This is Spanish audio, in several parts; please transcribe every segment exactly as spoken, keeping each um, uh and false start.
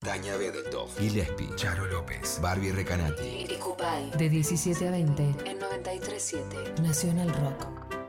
Tania Bedeltoff, Gillespie, Charo López, Barbie Recanati. Icupay. De diecisiete a veinte. En noventa y tres punto siete. Nacional Rock.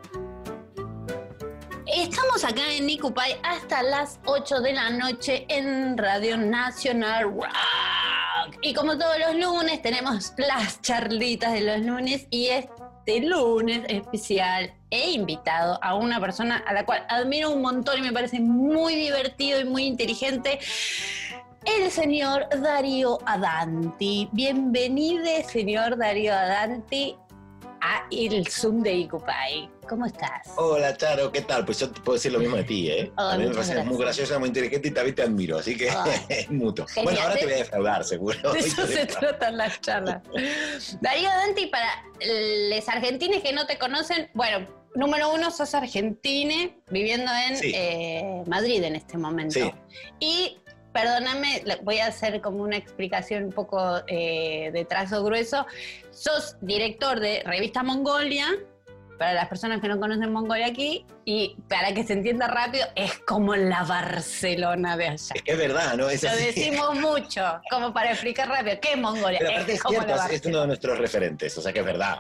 Estamos acá en Icupay hasta las ocho de la noche en Radio Nacional Rock. Y como todos los lunes, tenemos las charlitas de los lunes. Y este lunes especial he invitado a una persona a la cual admiro un montón y me parece muy divertido y muy inteligente. El señor Darío Adanti. Bienvenido, señor Darío Adanti, a el Zoom de Icupay. ¿Cómo estás? Hola, Charo, ¿qué tal? Pues yo te puedo decir lo mismo de ti, ¿eh? Oh, a mí me parece gracias. muy graciosa, muy inteligente y también te admiro, así que Oh, es mutuo. genial. Bueno, ahora te voy a defraudar, seguro. De eso se tratan las charlas. Darío Adanti, para los argentines que no te conocen, bueno, número uno, sos argentine, viviendo en Sí. eh, Madrid en este momento. Sí. Y perdóname, le- voy a hacer como una explicación un poco eh, de trazo grueso. Sos director de Revista Mongolia, para las personas que no conocen Mongolia aquí, y para que se entienda rápido, es como la Barcelona de allá. Es que es verdad, ¿no? Es Lo así. decimos mucho, como para explicar rápido. ¿Qué es Mongolia? Pero aparte es como cierto, la es- es uno de nuestros referentes, o sea que es verdad.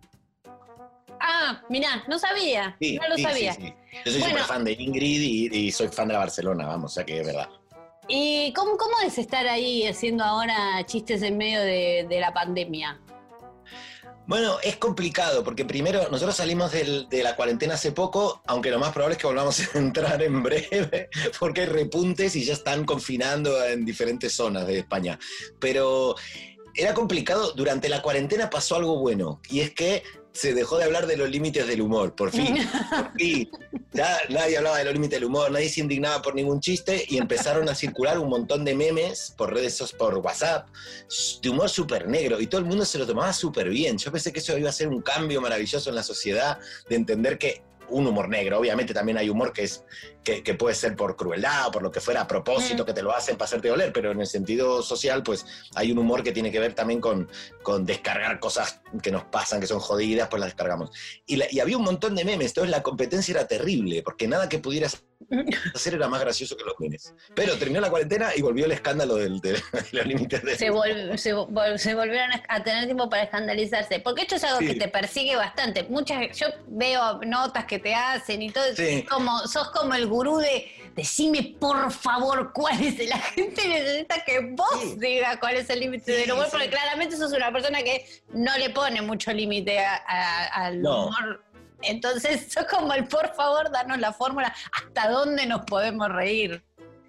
Ah, mirá, no sabía, Sí, no lo sí, sabía. sí, sí. Yo soy Bueno. súper fan de Ingrid y, y soy fan de la Barcelona, vamos, o sea que es verdad. ¿Y cómo, cómo es estar ahí haciendo ahora chistes en medio de, de la pandemia? Bueno, es complicado, porque primero, nosotros salimos del- de la cuarentena hace poco, aunque lo más probable es que volvamos a entrar en breve, porque hay repuntes y ya están confinando en diferentes zonas de España. Pero era complicado, durante la cuarentena pasó algo bueno, y es que se dejó de hablar de los límites del humor, por fin, por fin. Ya nadie hablaba de los límites del humor, nadie se indignaba por ningún chiste, y empezaron a circular un montón de memes por redes, so- por WhatsApp, de humor súper negro, y todo el mundo se lo tomaba súper bien. Yo pensé que eso iba a ser un cambio maravilloso en la sociedad, de entender que un humor negro, obviamente también hay humor que es que, que puede ser por crueldad o por lo que fuera a propósito, Mm. que te lo hacen para hacerte doler, pero en el sentido social, pues hay un humor que tiene que ver también con, con descargar cosas que nos pasan, que son jodidas, pues las descargamos. Y, la- y había un montón de memes, entonces la competencia era terrible, porque nada que pudieras hacer era más gracioso que los memes. Pero terminó la cuarentena y volvió el escándalo del- de, de los límites de... Se, vol- se, vol- se volvieron a- a tener tiempo para escandalizarse, porque esto es algo Sí. que te persigue bastante. Muchas, yo veo notas que te hacen y todo, Sí. es como, sos como el gurú de decime por favor cuál es, la gente necesita que vos Sí. digas cuál es el límite Sí, del humor, sí. porque claramente sos una persona que no le pone mucho límite a- a- al No. humor. Entonces sos como el por favor, danos la fórmula, hasta dónde nos podemos reír.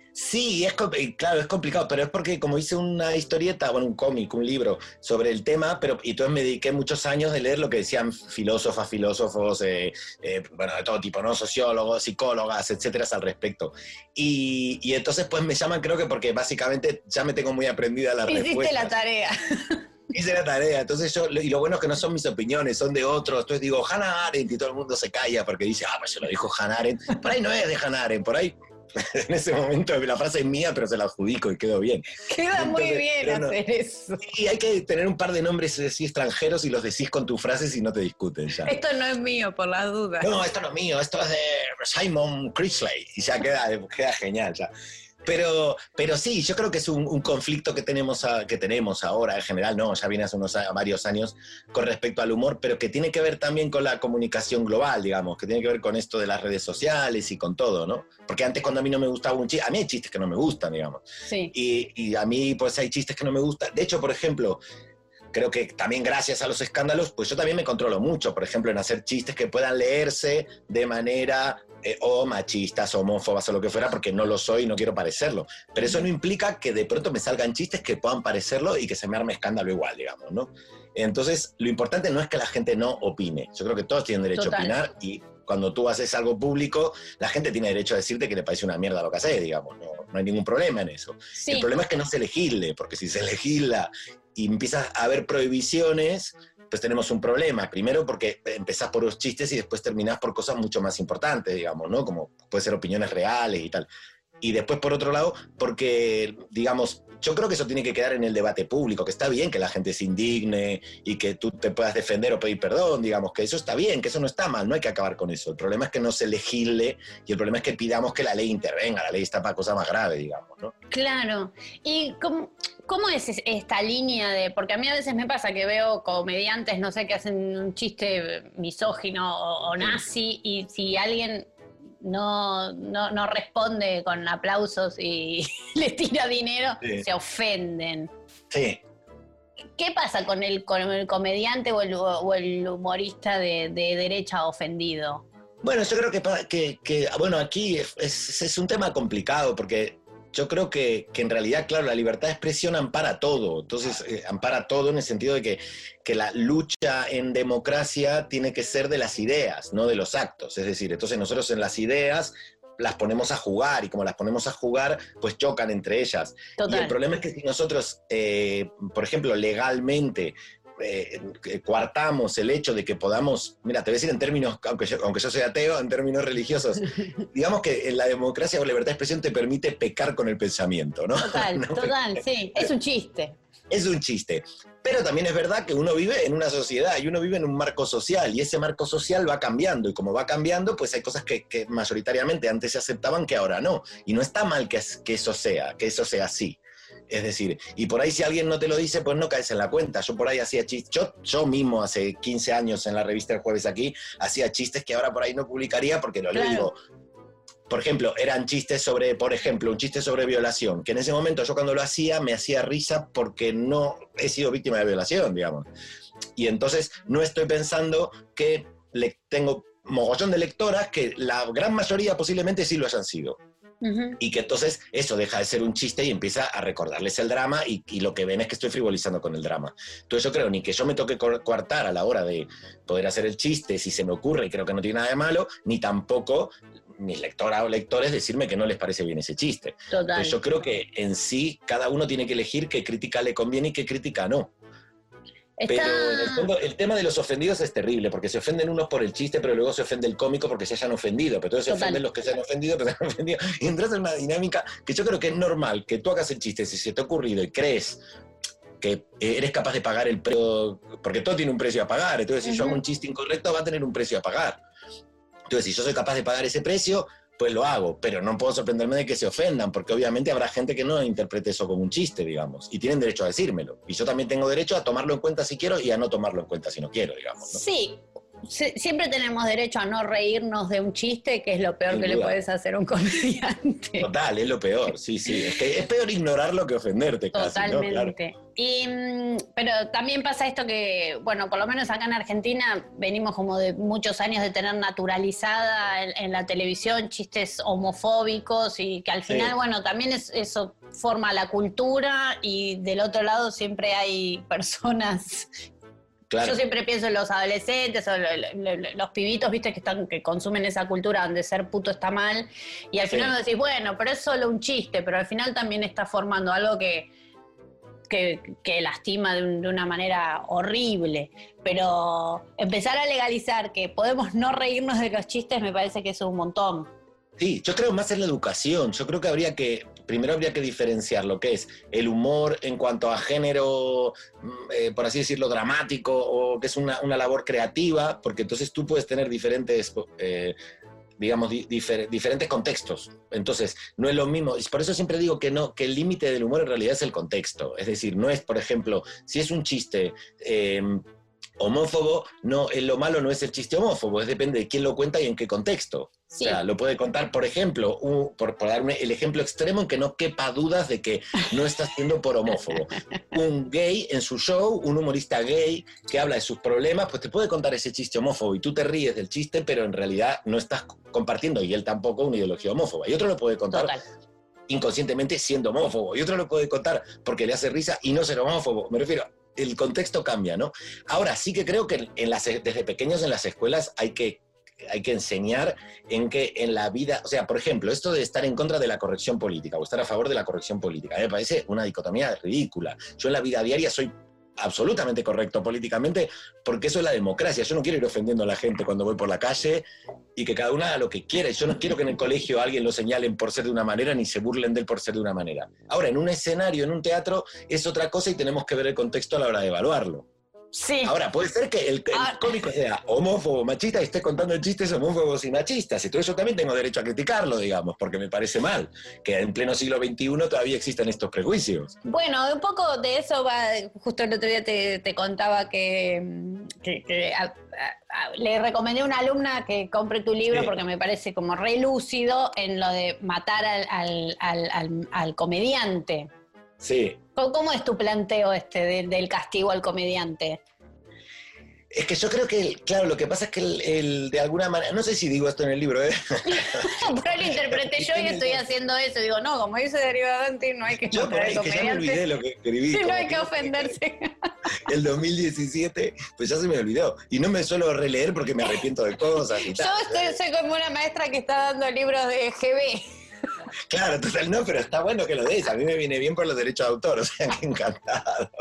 Sí, es, com- eh, claro, es complicado, pero es porque como hice una historieta, bueno, un cómic, un libro sobre el tema, pero y entonces me dediqué muchos años de leer lo que decían filósofas, filósofos, eh, eh, bueno, de todo tipo, ¿no? Sociólogos, psicólogas, etcétera, al respecto. Y, y entonces pues me llaman, creo que porque básicamente ya me tengo muy aprendida la Hiciste respuesta. la tarea. Hice la tarea, entonces yo, y lo bueno es que no son mis opiniones, son de otros, entonces digo Hannah Arendt y todo el mundo se calla porque dice, ah, pues se lo dijo Hannah Arendt, por ahí no es de Hannah Arendt, por ahí en ese momento la frase es mía, pero se la adjudico y quedó bien. Queda muy Entonces, bien pero no. hacer eso. Y hay que tener un par de nombres así extranjeros y los decís con tus frases y no te discuten ya. Esto no es mío, por las dudas. No, esto no es mío, esto es de Simon Crisley y ya queda, queda genial ya. Pero, pero sí, yo creo que es un, un conflicto que tenemos, a- que tenemos ahora, en general, no, ya viene hace unos a- varios años con respecto al humor, pero que tiene que ver también con la comunicación global, digamos, que tiene que ver con esto de las redes sociales y con todo, ¿no? Porque antes cuando a mí no me gustaba un chiste, a mí hay chistes que no me gustan, digamos, Sí. y, y a mí pues hay chistes que no me gustan. De hecho, por ejemplo, creo que también gracias a los escándalos, pues yo también me controlo mucho, por ejemplo, en hacer chistes que puedan leerse de manera eh, o machistas, homófobas o lo que fuera, porque no lo soy y no quiero parecerlo. Pero eso no implica que de pronto me salgan chistes que puedan parecerlo y que se me arme escándalo igual, digamos, ¿no? Entonces, lo importante no es que la gente no opine. Yo creo que todos tienen derecho Total. a opinar y cuando tú haces algo público, la gente tiene derecho a decirte que le parece una mierda lo que haces, digamos. No, no hay ningún problema en eso. Sí. El problema es que no se legisle, porque si se legisla y empieza a haber prohibiciones, pues tenemos un problema. Primero porque empezás por los chistes y después terminás por cosas mucho más importantes, digamos, ¿no? Como puede ser opiniones reales y tal. Y después, por otro lado, porque, digamos, yo creo que eso tiene que quedar en el debate público, que está bien que la gente se indigne y que tú te puedas defender o pedir perdón, digamos, que eso está bien, que eso no está mal, no hay que acabar con eso. El problema es que no se legisle y el problema es que pidamos que la ley intervenga, la ley está para cosas más graves, digamos, ¿no? Claro. ¿Y cómo, cómo es esta línea de...? Porque a mí a veces me pasa que veo comediantes, no sé, que hacen un chiste misógino o, o nazi, y si alguien... No, no, no responde con aplausos y les tira dinero, sí. Se ofenden. Sí. ¿Qué pasa con el, con el comediante o el, o el humorista de, de derecha ofendido? Bueno, yo creo que, que, que bueno, aquí es, es, es un tema complicado porque yo creo que, que en realidad, claro, la libertad de expresión ampara todo. Entonces, eh, ampara todo en el sentido de que, que la lucha en democracia tiene que ser de las ideas, no de los actos. Es decir, entonces nosotros en las ideas las ponemos a jugar y como las ponemos a jugar, pues chocan entre ellas. Total. Y el problema es que si nosotros, eh, por ejemplo, legalmente... Eh, coartamos el hecho de que podamos, mira, te voy a decir en términos, aunque yo, aunque yo soy ateo, en términos religiosos, digamos que en la democracia o la libertad de expresión te permite pecar con el pensamiento, ¿no? Total, ¿no? total, sí, es un chiste. Es un chiste, pero también es verdad que uno vive en una sociedad y uno vive en un marco social y ese marco social va cambiando y como va cambiando, pues hay cosas que, que mayoritariamente antes se aceptaban que ahora no, y no está mal que, que eso sea, que eso sea así. Es decir, y por ahí si alguien no te lo dice, pues no caes en la cuenta. Yo por ahí hacía chistes, yo, yo mismo hace quince años en la revista El Jueves Aquí, hacía chistes que ahora por ahí no publicaría porque lo leo y digo, por ejemplo, eran chistes sobre, por ejemplo, un chiste sobre violación, que en ese momento yo cuando lo hacía me hacía risa porque no he sido víctima de violación, digamos. Y entonces no estoy pensando que le tengo mogollón de lectoras que la gran mayoría posiblemente sí lo hayan sido. Uh-huh. Y que entonces eso deja de ser un chiste y empieza a recordarles el drama y, y lo que ven es que estoy frivolizando con el drama. Entonces yo creo ni que yo me toque coartar a la hora de poder hacer el chiste si se me ocurre y creo que no tiene nada de malo, ni tampoco mis lectoras o lectores decirme que no les parece bien ese chiste. Total. Entonces yo creo que en sí cada uno tiene que elegir qué crítica le conviene y qué crítica no. Está... Pero en el fondo el tema de los ofendidos es terrible, porque se ofenden unos por el chiste, pero luego se ofende el cómico porque se hayan ofendido, pero entonces se Total. ofenden los que se han ofendido, pero se han ofendido, y entras en una dinámica que yo creo que es normal, que tú hagas el chiste, si se te ha ocurrido y crees que eres capaz de pagar el precio, porque todo tiene un precio a pagar, entonces si uh-huh. yo hago un chiste incorrecto va a tener un precio a pagar. Entonces si yo soy capaz de pagar ese precio, pues lo hago, pero no puedo sorprenderme de que se ofendan, porque obviamente habrá gente que no interprete eso como un chiste, digamos, y tienen derecho a decírmelo. Y yo también tengo derecho a tomarlo en cuenta si quiero y a no tomarlo en cuenta si no quiero, digamos, ¿no? Sí, siempre tenemos derecho a no reírnos de un chiste, que es lo peor Sin que duda. le puedes hacer a un comediante. Total, es lo peor, sí, sí. Es que es peor ignorarlo que ofenderte casi, Totalmente. ¿no? Claro. Y, pero también pasa esto que, bueno, por lo menos acá en Argentina venimos como de muchos años de tener naturalizada en, en la televisión chistes homofóbicos y que al final, sí. bueno, también es, eso forma la cultura y del otro lado siempre hay personas... Claro. Yo siempre pienso en los adolescentes o los pibitos, viste, que están que consumen esa cultura donde ser puto está mal. Y al final sí. me decís, bueno, pero es solo un chiste, pero al final también está formando algo que, que, que lastima de, un, de una manera horrible. Pero empezar a legalizar que podemos no reírnos de los chistes me parece que es un montón. Sí, yo creo más en la educación. Yo creo que habría que, primero habría que diferenciar lo que es el humor en cuanto a género, eh, por así decirlo, dramático, o que es una, una labor creativa, porque entonces tú puedes tener diferentes, eh, digamos, di, difer, diferentes contextos. Entonces, no es lo mismo. Y por eso siempre digo que, no, que el límite del humor en realidad es el contexto. Es decir, no es, por ejemplo, si es un chiste... Eh, homófobo, no, lo malo no es el chiste homófobo, es depende de quién lo cuenta y en qué contexto. Sí. O sea, lo puede contar, por ejemplo, un, por, por darme el ejemplo extremo en que no quepa dudas de que no está siendo por homófobo. Un gay en su show, un humorista gay que habla de sus problemas, pues te puede contar ese chiste homófobo y tú te ríes del chiste, pero en realidad no estás compartiendo, y él tampoco, una ideología homófoba. Y otro lo puede contar Total. inconscientemente siendo homófobo, y otro lo puede contar porque le hace risa y no ser homófobo. Me refiero... El contexto cambia, ¿no? Ahora sí que creo que en las, desde pequeños en las escuelas hay que, hay que enseñar en que en la vida, o sea, por ejemplo, esto de estar en contra de la corrección política o estar a favor de la corrección política, a mí me parece una dicotomía ridícula. Yo en la vida diaria soy absolutamente correcto políticamente, porque eso es la democracia. Yo no quiero ir ofendiendo a la gente cuando voy por la calle y que cada uno haga lo que quiera. Yo no quiero que en el colegio alguien lo señalen por ser de una manera ni se burlen de él por ser de una manera. Ahora, en un escenario, en un teatro, es otra cosa y tenemos que ver el contexto a la hora de evaluarlo. Sí. Ahora, puede ser que el, el Ah. cómico sea homófobo, machista y esté contando chistes homófobos y machistas. Entonces yo también tengo derecho a criticarlo, digamos, porque me parece mal que en pleno siglo veintiuno todavía existan estos prejuicios. Bueno, un poco de eso va, justo el otro día te, te contaba que, que, que a, a, a, le recomendé a una alumna que compre tu libro Sí. porque me parece como re lúcido en lo de matar al, al, al, al, al comediante. Sí. ¿Cómo es tu planteo este de, del castigo al comediante? Es que yo creo que, claro, lo que pasa es que el, el, de alguna manera, no sé si digo esto en el libro, ¿eh? Pero lo interpreté yo y estoy haciendo eso. Digo, no, como dice Darío Danti, no hay que Yo por matar ahí, al que ya me olvidé comediante. lo que escribí. Sí, no como hay que ofenderse. El dos mil diecisiete, pues ya se me olvidó. Y no me suelo releer porque me arrepiento de cosas y Yo tal. estoy, soy como una maestra que está dando libros de G B. Claro, total, no, pero está bueno que lo des. A mí me viene bien por los derechos de autor, o sea, que encantado.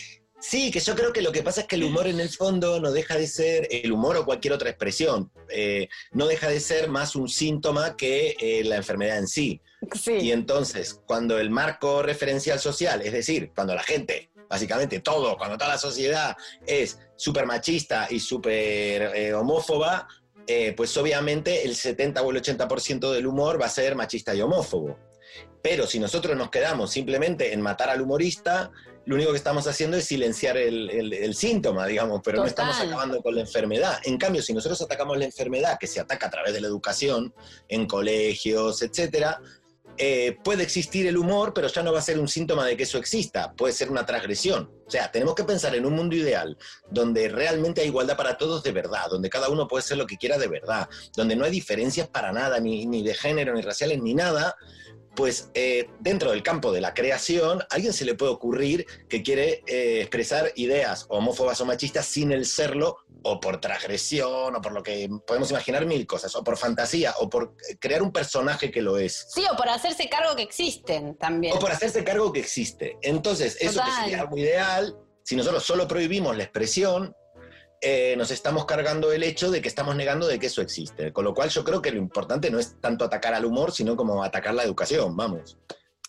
Sí, que yo creo que lo que pasa es que el humor en el fondo no deja de ser, el humor o cualquier otra expresión, eh, no deja de ser más un síntoma que eh, la enfermedad en sí. Y Sí. entonces, cuando el marco referencial social, es decir, cuando la gente, básicamente todo, cuando toda la sociedad es súper machista y súper eh, homófoba, eh, pues obviamente el setenta o el ochenta por ciento del humor va a ser machista y homófobo. Pero si nosotros nos quedamos simplemente en matar al humorista, lo único que estamos haciendo es silenciar el, el, el síntoma, digamos, pero no Total. estamos acabando con la enfermedad. En cambio, si nosotros atacamos la enfermedad, que se ataca a través de la educación, en colegios, etcétera, eh, puede existir el humor, pero ya no va a ser un síntoma de que eso exista, puede ser una transgresión. O sea, tenemos que pensar en un mundo ideal, donde realmente hay igualdad para todos de verdad, donde cada uno puede ser lo que quiera de verdad, donde no hay diferencias para nada, ni, ni de género, ni raciales, ni nada. Pues eh, dentro del campo de la creación, a alguien se le puede ocurrir que quiere eh, expresar ideas homófobas o machistas sin el serlo, o por transgresión, o por lo que podemos imaginar mil cosas, o por fantasía, o por crear un personaje que lo es. Sí, o por hacerse cargo que existen también. O por hacerse cargo que existe. Entonces, eso que Total. sería algo ideal, si nosotros solo prohibimos la expresión, eh, nos estamos cargando el hecho de que estamos negando de que eso existe. Con lo cual yo creo que lo importante no es tanto atacar al humor, sino como atacar la educación, vamos.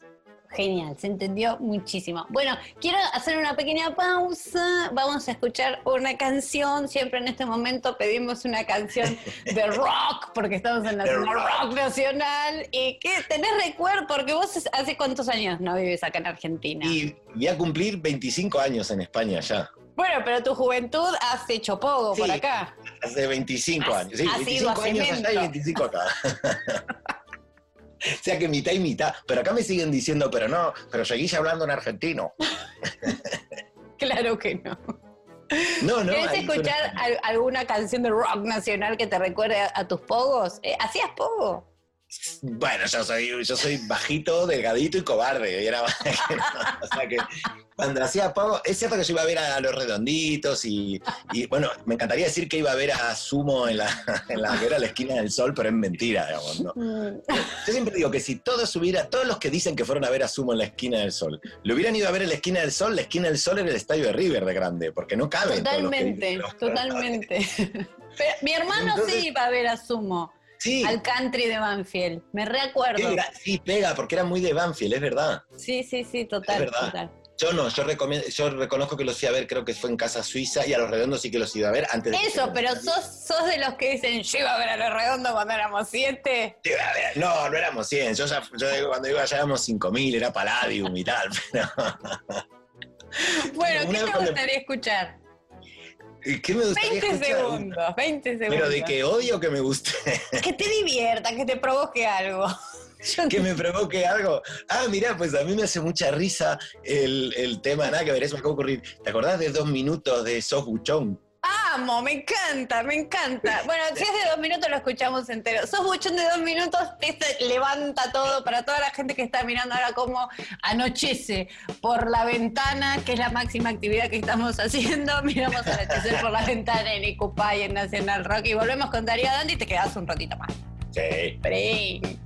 Genial, se entendió muchísimo. Bueno, quiero hacer una pequeña pausa. Vamos a escuchar una canción. Siempre en este momento pedimos una canción de rock, porque estamos en Nacional De rock. Rock Nacional. ¿Y qué? ¿Tenés recuerdo? Porque vos hace cuántos años no vives acá en Argentina. Y voy a cumplir veinticinco años en España ya. Bueno, pero tu juventud has hecho poco Sí. por acá. Hace veinticinco Has- años. Sí, has ido veinticinco a años allá y cemento. veinticinco acá. O sea que mitad y mitad. Pero acá me siguen diciendo, pero no, pero seguís hablando en argentino. Claro que no. No, no. ¿Querés ahí escuchar suena- al- alguna canción de rock nacional que te recuerde a, a tus pogos? Eh, ¿Hacías pogo? Bueno, yo soy, yo soy bajito, delgadito y cobarde. Y era, o sea que cuando hacía poco, es cierto que yo iba a ver a Los Redonditos y, y, bueno, me encantaría decir que iba a ver a Sumo en la, en la, que era la esquina del sol, pero es mentira, digamos, ¿no? Yo siempre digo que si todos hubiera, todos los que dicen que fueron a ver a Sumo en la esquina del sol, lo hubieran ido a ver en la esquina del sol, la esquina del sol era el estadio de River de grande, porque no caben. todos los que Totalmente, dicen los- totalmente. Pero mi hermano Entonces- sí iba a ver a Sumo, Sí, al country de Banfield. Me recuerdo. qué gra- sí, pega, porque era muy de Banfield, es verdad. Sí, sí, sí, total, Es verdad. total. Yo no, yo, recomiendo, yo reconozco que los fui a ver, creo que fue en Casa Suiza, y a Los Redondos sí que los iba a ver antes de que Eso, se pero conocieran. sos, sos de los que dicen, yo iba a ver a Los Redondos cuando éramos siete. Sí, a ver, no, no éramos cien, yo, ya, yo cuando iba allá éramos cinco mil, era Palladium y tal, pero... Bueno, Una ¿qué vez te cuando- gustaría escuchar? ¿Y ¿Qué me gustaría veinte escuchar? segundos, veinte segundos. Pero de que odio o que me guste, Que te divierta, que te provoque algo. Yo que me provoque algo. Ah, mirá, pues a mí me hace mucha risa el, el tema, nada que ver, eso me acaba de ocurrir. ¿Te acordás de Dos Minutos de Sos Buchón? amo, me encanta, me encanta. Bueno, si es de dos minutos lo escuchamos entero. Sos buchón de dos minutos, te levanta todo para toda la gente que está mirando ahora cómo anochece por la ventana, que es la máxima actividad que estamos haciendo. Miramos anochecer por la ventana en Icupay, en Nacional Rock, y volvemos con Darío Danti y te quedás un ratito más. Sí. Break.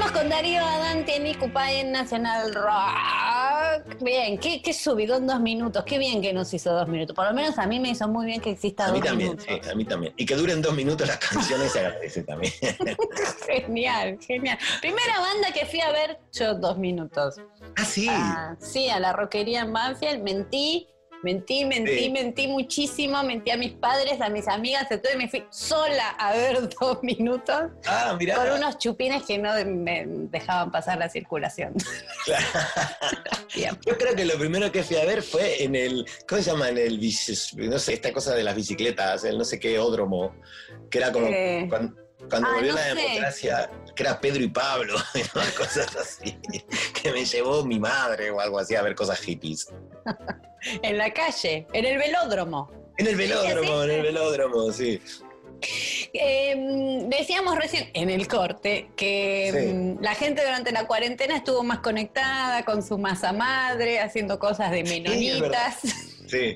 Seguimos con Darío Adante, Nicupay en Nacional Rock. Bien, qué, qué subidón dos minutos. Qué bien que nos hizo dos minutos. Por lo menos a mí me hizo muy bien que exista a dos mí también, minutos. sí, a mí también. Y que duren dos minutos las canciones se agradece también. Genial, genial. Primera banda que fui a ver yo dos minutos. Ah, sí. Ah, sí, a la rockería en Banfield. Mentí, mentí, mentí, Sí. mentí muchísimo. Mentí a mis padres, a mis amigas. Entonces me fui sola a ver dos minutos. Ah, mirá. Con unos chupines que no me dejaban pasar la circulación. Bien. Yo creo que lo primero que fui a ver fue en el, ¿cómo se llama? En el, bici- no sé, esta cosa de las bicicletas, el no sé qué ódromo, que era como Eh. cuando, cuando Ah, volvió no la sé. democracia, que era Pedro y Pablo, y ¿no? Cosas así, que me llevó mi madre o algo así a ver cosas hippies. En la calle, en el velódromo. En el velódromo, en el velódromo, sí. Eh, decíamos recién en el corte que Sí. mm, la gente durante la cuarentena estuvo más conectada con su masa madre, haciendo cosas de menonitas. Sí.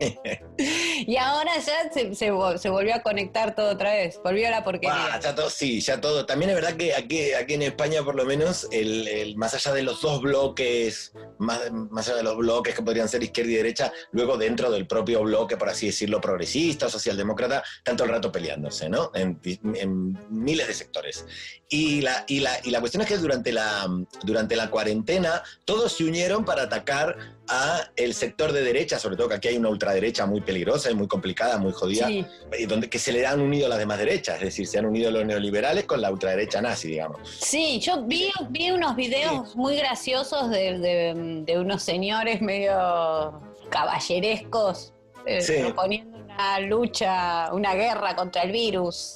Y ahora ya se, se, vol- se volvió a conectar todo otra vez. Volvió a la porquería. Ah, ya todo, sí, ya todo. También es verdad que aquí, aquí en España, por lo menos, el, el- más allá de los dos bloques, más, más allá de los bloques que podrían ser izquierda y derecha, luego dentro del propio bloque, por así decirlo, progresista o socialdemócrata, tanto el rato peleándose, ¿no? En, en miles de sectores. Y la, y, la, y la cuestión es que durante la, durante la cuarentena todos se unieron para atacar a el sector de derecha, sobre todo que aquí hay una ultraderecha muy peligrosa y muy complicada, muy jodida, Sí. y donde que se le han unido las demás derechas, es decir, se han unido los neoliberales con la ultraderecha nazi, digamos. Sí, yo vi, vi unos videos muy graciosos de, de- de unos señores medio caballerescos eh, Sí. proponiendo una lucha, una guerra contra el virus.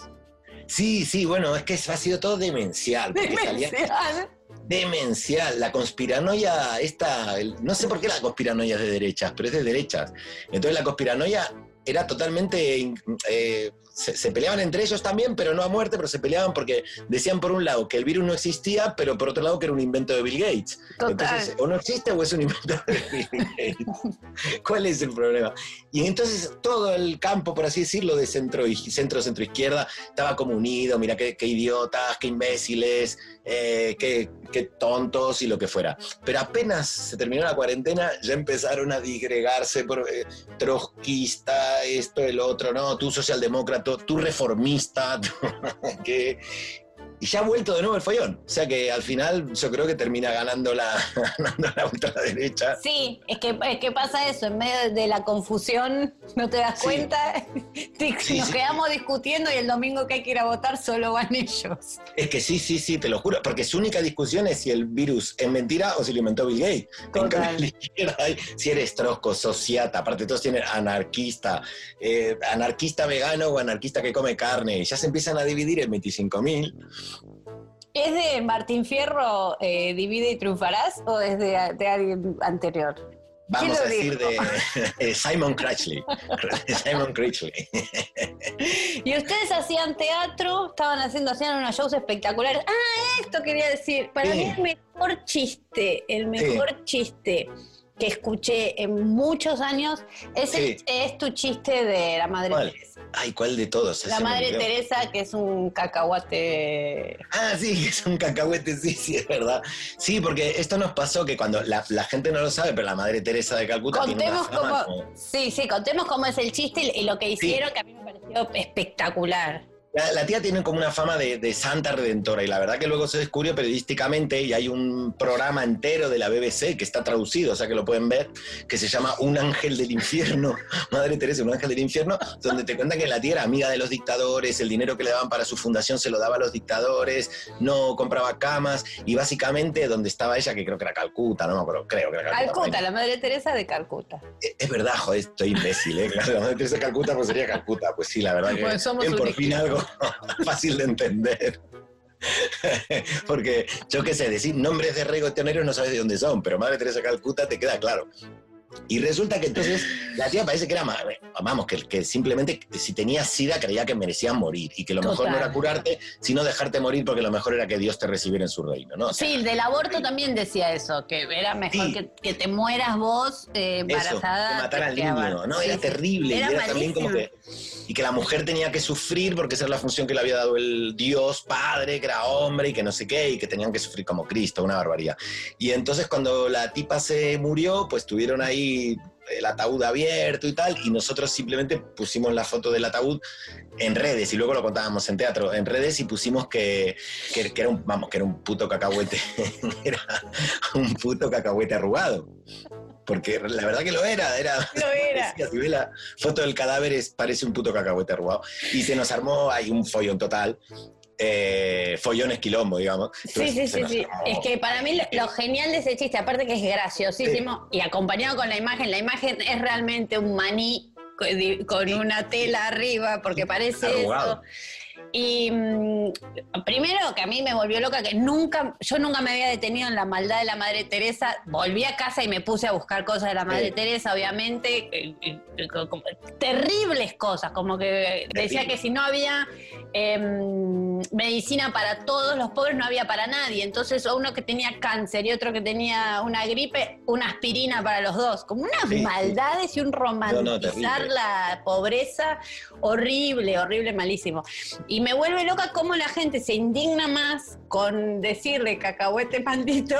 Sí, sí, bueno, es que ha sido todo demencial. Porque salía- Demencial. demencial, la conspiranoia esta, el- no sé por qué la conspiranoia es de derechas, pero es de derechas. Entonces la conspiranoia era totalmente, eh, se, se peleaban entre ellos también, pero no a muerte, pero se peleaban porque decían por un lado que el virus no existía, pero por otro lado que era un invento de Bill Gates. Total. Entonces, o no existe o es un invento de Bill Gates. ¿Cuál es el problema? Y entonces todo el campo, por así decirlo, de centro y centro centro izquierda estaba como unido, mira qué, qué idiotas, qué imbéciles, eh, qué, qué tontos y lo que fuera. Pero apenas se terminó la cuarentena, ya empezaron a digregarse por eh, trotskista, esto, el otro, no, tú socialdemócrata, tú reformista, tú, que... Y ya ha vuelto de nuevo el follón. O sea que al final yo creo que termina ganando la, ganando la ultraderecha. Sí, es que, es que pasa eso, en medio de la confusión, no te das Sí. cuenta, Te- Sí, nos sí. quedamos discutiendo y el domingo que hay que ir a votar solo van ellos. Es que sí, sí, sí, te lo juro. Porque su única discusión es si el virus es mentira o si lo inventó Bill Gates. En Total. cambio, ni siquiera hay si eres trosco, sociata, aparte todos tienen anarquista, eh, anarquista vegano o anarquista que come carne. Y ya se empiezan a dividir en veinticinco mil. ¿Es de Martín Fierro, eh, Divide y Triunfarás, o es de, de alguien anterior? Vamos ¿Quién a lo decir dijo? de, de Simon Cratchley. Simon Cratchley. Y ustedes hacían teatro, estaban haciendo, hacían unos shows espectaculares. Ah, esto quería decir. Para Sí. mí el mejor chiste, el mejor chiste que escuché en muchos años es, el- Sí. es tu chiste de la Madre ¿Cuál? Teresa. Ay, ¿cuál de todos? La Ese me Madre olvidó. Teresa, que es un cacahuate. Ah, sí, que es un cacahuete, sí, sí, es verdad. Sí, porque esto nos pasó que cuando la, la gente no lo sabe, pero la Madre Teresa de Calcuta tiene una Contemos fama cómo. como- Sí, sí, contemos cómo es el chiste y y lo que hicieron, que a mí me pareció espectacular. La, la tía tiene como una fama de, de santa redentora y la verdad que luego se descubrió periodísticamente y hay un programa entero de la B B C que está traducido, o sea que lo pueden ver, que se llama Un ángel del infierno, Madre Teresa, un ángel del infierno, donde te cuentan que la tía era amiga de los dictadores, el dinero que le daban para su fundación se lo daba a los dictadores, no compraba camas y básicamente donde estaba ella, que creo que era Calcuta, no me acuerdo, creo que era Calcuta. Calcuta, la Madre Teresa de Calcuta. Es, es verdad, joder, estoy imbécil, ¿eh? Claro, la Madre Teresa de Calcuta pues sería Calcuta, pues sí, la verdad que Bueno, somos bien, por un fin algo fácil de entender. Porque yo qué sé, decir nombres de reggaetoneros no sabes de dónde son, pero Madre Teresa de Calcuta te queda claro. Y resulta que entonces la tía parece que era, ma- vamos, que, que simplemente si tenías sida creía que merecías morir y que lo mejor Total. no era curarte, sino dejarte morir porque lo mejor era que Dios te recibiera en su reino, ¿no? O sea, Sí, del aborto también decía eso, que era mejor Sí. que, que te mueras vos eh, eso, embarazada. que matar al que niño, abortar. ¿no? Sí, Era sí. terrible. Era y era también como malísimo. que... y que la mujer tenía que sufrir porque esa era la función que le había dado el Dios Padre, que era hombre y que no sé qué, y que tenían que sufrir como Cristo, una barbaridad. Y entonces cuando la tipa se murió, pues tuvieron ahí el ataúd abierto y tal, y nosotros simplemente pusimos la foto del ataúd en redes, y luego lo contábamos en teatro, en redes, y pusimos que, que, que era un, vamos, que era un puto cacahuete, era un puto cacahuete arrugado. Porque la verdad que lo era, era. Lo era. Si ves la foto del cadáver, es, parece un puto cacahuete arrugado. Y se nos armó ahí un follón total. Eh, follón es quilombo, digamos. Entonces, sí, sí, sí, sí. Es que para mí lo, lo genial de ese chiste, aparte que es graciosísimo, sí. Y acompañado con la imagen, la imagen es realmente un maní con sí. una tela arriba, porque parece arrugado. Eso. Y mmm, primero que a mí me volvió loca, que nunca, yo nunca me había detenido en la maldad de la Madre Teresa. Volví a casa y me puse a buscar cosas de la Madre sí. Teresa, obviamente, eh, eh, como, terribles cosas, como que decía que si no había eh, medicina para todos los pobres, no había para nadie. Entonces uno que tenía cáncer y otro que tenía una gripe, una aspirina para los dos, como unas sí, maldades sí. y un romantizar no, no, la pobreza horrible, horrible, malísimo. Y me vuelve loca cómo la gente se indigna más con decirle cacahuete maldito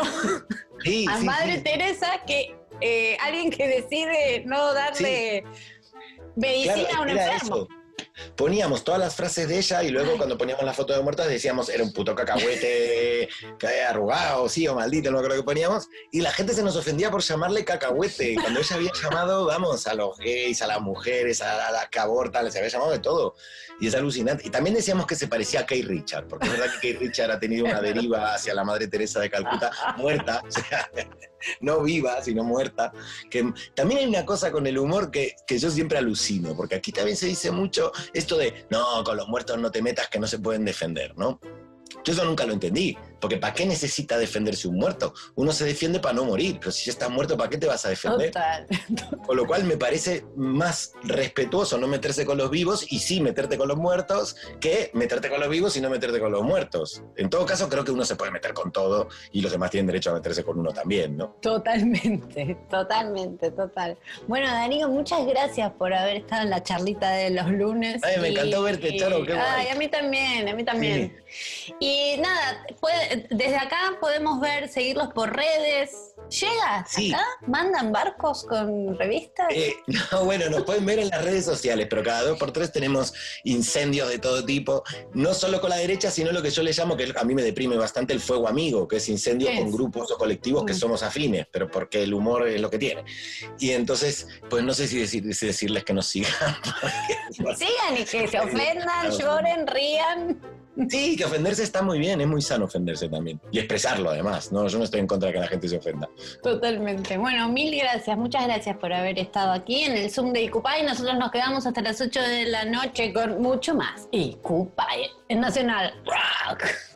sí, a sí, Madre sí. Teresa que eh, alguien que decide no darle sí. medicina claro, a un enfermo. Eso. Poníamos todas las frases de ella y luego Ay. cuando poníamos la foto de muertas decíamos era un puto cacahuete arrugado, sí, o maldito, no creo que poníamos, y la gente se nos ofendía por llamarle cacahuete, cuando ella había llamado, vamos, a los gays, a las mujeres, a las que abortan, les había llamado de todo, y es alucinante. Y también decíamos que se parecía a Kate Richard, porque es verdad que Kate Richard ha tenido una deriva hacia la Madre Teresa de Calcuta, muerta, o sea, no viva, sino muerta, que también hay una cosa con el humor que, que yo siempre alucino, porque aquí también se dice mucho esto de, no, con los muertos no te metas que no se pueden defender, ¿no? Yo eso nunca lo entendí, porque ¿para qué necesita defenderse un muerto? Uno se defiende para no morir, pero si ya estás muerto, ¿para qué te vas a defender? Total. Con lo cual me parece más respetuoso no meterse con los vivos y sí meterte con los muertos que meterte con los vivos y no meterte con los muertos. En todo caso, creo que uno se puede meter con todo y los demás tienen derecho a meterse con uno también, ¿no? Totalmente, totalmente, total. Bueno, Darío, muchas gracias por haber estado en la charlita de los lunes. Ay, me y, encantó verte, Charo, qué guay. Ay, a mí también, a mí también. Sí. Y nada, puede, desde acá podemos ver, seguirlos por redes. ¿Llegas sí. acá? ¿Mandan barcos con revistas? Eh, no, bueno, nos pueden ver en las redes sociales, pero cada dos por tres tenemos incendios de todo tipo, no solo con la derecha, sino lo que yo le llamo, que a mí me deprime bastante, el fuego amigo, que es incendio con es? grupos o colectivos que somos afines, pero porque el humor es lo que tiene. Y entonces, pues no sé si, decir, si decirles que nos sigan. Porque, sigan y que se ofendan, lloren, rían. Sí, que ofenderse está muy bien, es muy sano ofenderse también. Y expresarlo además, ¿no? Yo no estoy en contra de que la gente se ofenda. Totalmente. Bueno, mil gracias, muchas gracias por haber estado aquí en el Zoom de Icupay. Nosotros nos quedamos hasta las ocho de la noche con mucho más Icupay en Nacional Rock.